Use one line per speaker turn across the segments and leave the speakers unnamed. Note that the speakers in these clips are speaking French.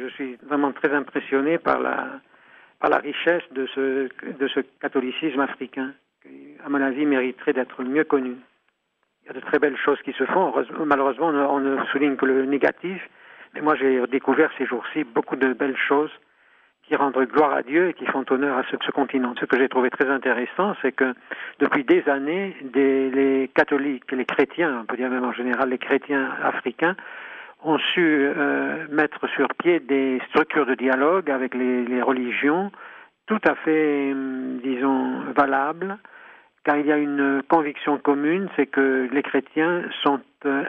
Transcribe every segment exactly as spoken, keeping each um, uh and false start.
Je suis vraiment très impressionné par la, par la richesse de ce, de ce catholicisme africain, qui, à mon avis, mériterait d'être mieux connu. Il y a de très belles choses qui se font. Malheureusement, on ne, on ne souligne que le négatif. Mais moi, j'ai découvert ces jours-ci beaucoup de belles choses qui rendent gloire à Dieu et qui font honneur à ce, ce continent. Ce que j'ai trouvé très intéressant, c'est que depuis des années, des, les catholiques, les chrétiens, on peut dire même en général les chrétiens africains, ont su euh, mettre sur pied des structures de dialogue avec les, les religions tout à fait, disons, valables, car il y a une conviction commune, c'est que les chrétiens sont euh,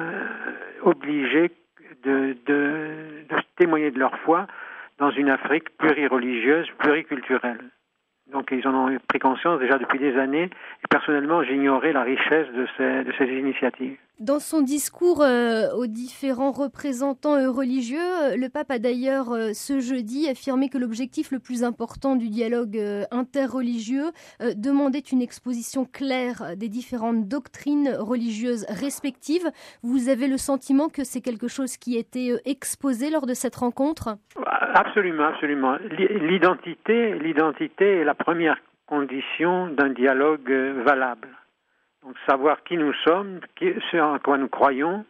obligés de, de, de témoigner de leur foi dans une Afrique plurireligieuse, pluriculturelle. Donc ils en ont pris conscience déjà depuis des années, et personnellement j'ignorais la richesse de ces, de ces initiatives.
Dans son discours euh, aux différents représentants euh, religieux, le pape a d'ailleurs euh, ce jeudi affirmé que l'objectif le plus important du dialogue euh, interreligieux euh, demandait une exposition claire des différentes doctrines religieuses respectives. Vous avez le sentiment que c'est quelque chose qui a été euh, exposé lors de cette rencontre ?
Absolument, absolument. L'identité, l'identité est la première condition d'un dialogue euh, valable. Donc savoir qui nous sommes, qui, ce en quoi nous croyons,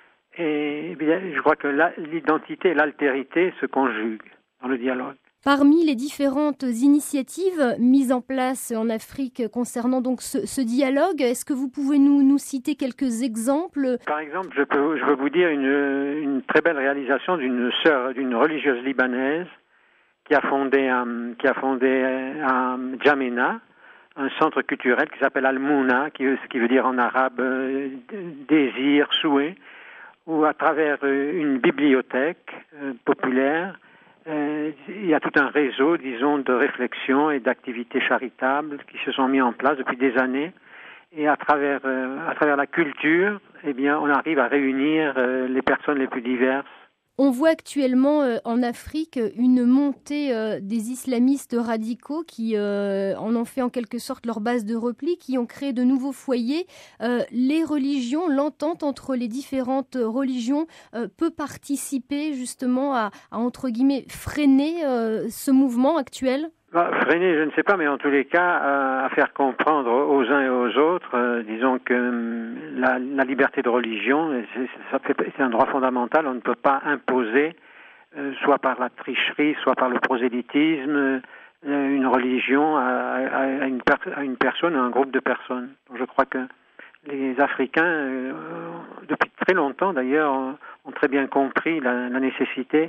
et eh bien, je crois que la, l'identité et l'altérité se conjuguent dans le dialogue.
Parmi les différentes initiatives mises en place en Afrique concernant donc ce, ce dialogue, est-ce que vous pouvez nous, nous citer quelques exemples ?
Par exemple, je peux, je peux vous dire une, une très belle réalisation d'une sœur, d'une religieuse libanaise qui a fondé, um, qui a fondé à N'Djamena, un centre culturel qui s'appelle Al-Mouna, qui, qui veut dire en arabe euh, désir, souhait, où à travers euh, une bibliothèque euh, populaire, euh, il y a tout un réseau, disons, de réflexion et d'activités charitables qui se sont mis en place depuis des années. Et à travers, euh, à travers la culture, eh bien, on arrive à réunir euh, les personnes les plus diverses.
On voit actuellement euh, en Afrique une montée euh, des islamistes radicaux qui euh, en ont fait en quelque sorte leur base de repli, qui ont créé de nouveaux foyers. Euh, les religions, l'entente entre les différentes religions euh, peut participer justement à, à entre guillemets, freiner euh, ce mouvement actuel ?
Bah, freiner, je ne sais pas, mais en tous les cas, euh, à faire comprendre aux uns et aux autres, euh, disons que euh, la, la liberté de religion, c'est, ça fait, c'est un droit fondamental. On ne peut pas imposer, euh, soit par la tricherie, soit par le prosélytisme, euh, une religion à, à, à, une per- à une personne, à un groupe de personnes. Donc, je crois que les Africains, euh, depuis très longtemps d'ailleurs, ont, ont très bien compris la, la nécessité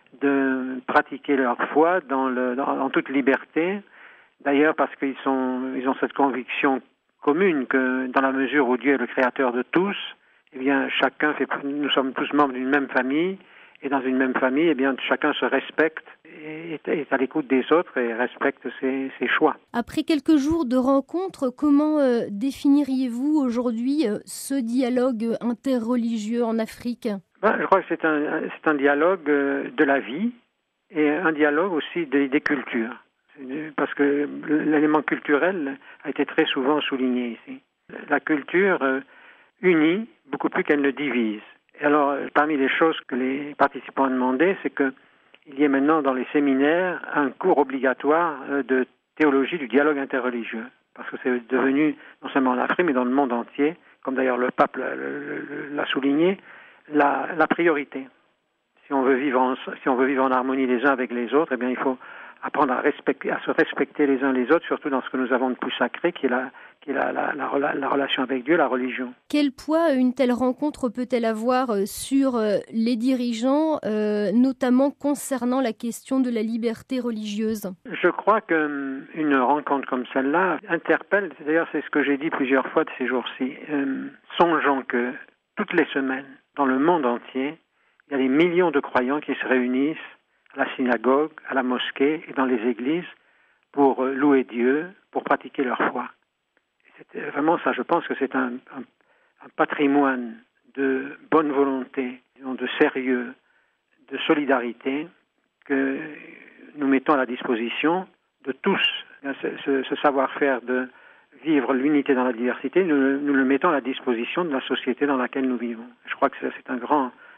de pratiquer leur foi dans le, dans, en toute liberté. D'ailleurs, parce qu'ils sont, ils ont cette conviction commune que dans la mesure où Dieu est le créateur de tous, eh bien, chacun fait, nous sommes tous membres d'une même famille, et dans une même famille, eh bien, chacun se respecte et est à l'écoute des autres et respecte ses, ses choix.
Après quelques jours de rencontres, comment euh, définiriez-vous aujourd'hui euh, ce dialogue interreligieux en Afrique ?
Ben, je crois que c'est un, c'est un dialogue euh, de la vie et un dialogue aussi des, des cultures. Parce que l'élément culturel a été très souvent souligné ici. La culture euh, unit beaucoup plus qu'elle ne divise. Et alors, parmi les choses que les participants ont demandé, c'est qu'il y ait maintenant dans les séminaires un cours obligatoire euh, de théologie du dialogue interreligieux. Parce que c'est devenu, non seulement en Afrique, mais dans le monde entier, comme d'ailleurs le pape l'a, l'a souligné, La, la priorité. Si on veut vivre en, si on veut vivre en harmonie les uns avec les autres, eh bien, il faut apprendre à respecter, à se respecter les uns les autres, surtout dans ce que nous avons de plus sacré, qui est la, qui est la, la, la, la relation avec Dieu, la religion.
Quel poids une telle rencontre peut-elle avoir sur les dirigeants, euh, notamment concernant la question de la liberté religieuse ?
Je crois qu'une rencontre comme celle-là interpelle, d'ailleurs c'est ce que j'ai dit plusieurs fois de ces jours-ci, euh, songeons que toutes les semaines, dans le monde entier, il y a des millions de croyants qui se réunissent à la synagogue, à la mosquée et dans les églises pour louer Dieu, pour pratiquer leur foi. Et c'est vraiment ça, je pense que c'est un, un, un patrimoine de bonne volonté, de sérieux, de solidarité que nous mettons à la disposition de tous. Ce, ce, ce savoir-faire de vivre l'unité dans la diversité, nous, nous le mettons à la disposition de la société dans laquelle nous vivons. Je crois que c'est un grand,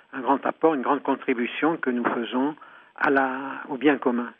un grand apport, une grande contribution que nous faisons à la, au bien commun.